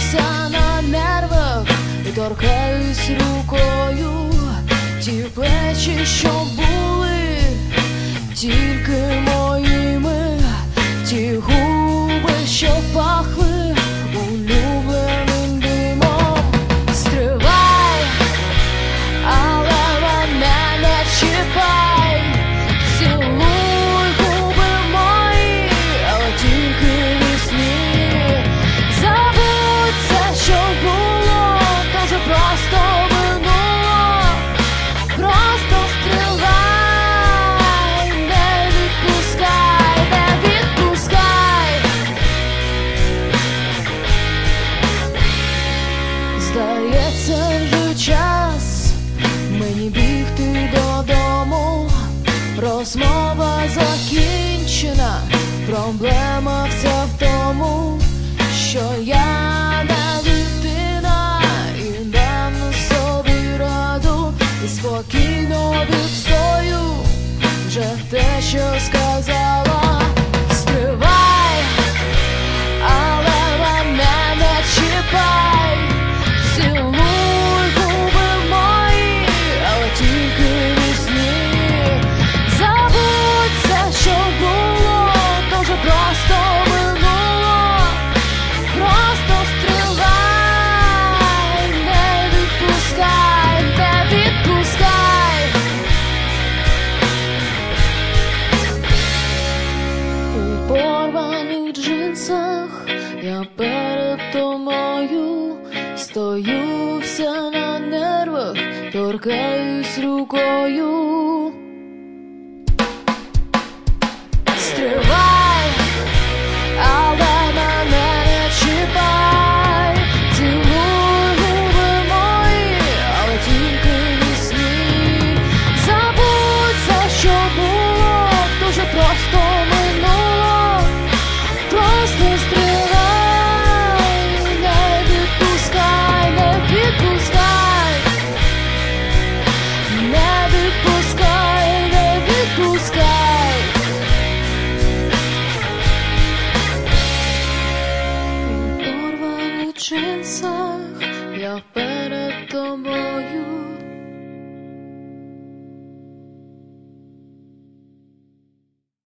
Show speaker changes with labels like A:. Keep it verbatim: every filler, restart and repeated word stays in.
A: Стаюся на нервах і торкаюсь рукою ті плечі, що були тільки моїми, ті губи, що пахли улюбленим димом. Стривай, але мене не чіпай, цілуй губи мої, але тільки вісні. Забудь все, що було, то вже просто минуло. Просто стривай, не відпускай, не відпускай. Здається, вже час мені бігти додому. Розмова закінчена, проблема вся в тому, що я не дитина і дам собі раду, і спокійно відстою вже те, що сказала. Стривай, але мене не чіпай, цілуй губи мої, але тільки вісні. Забудь все, що було, то вже просто минуло. Просто стривай, не відпускай, не відпускай. У порваних джинсах я перед тобою стою вся на нервах, торкаюсь рукою. Стривай, але мене не чіпай, цілуй губи мої, але тільки вісні. Забудь все, що було, то вже просто минуло. Просто стривай, не відпускай, не відпускай, не відпускай, не відпускай. У порваних джинсах я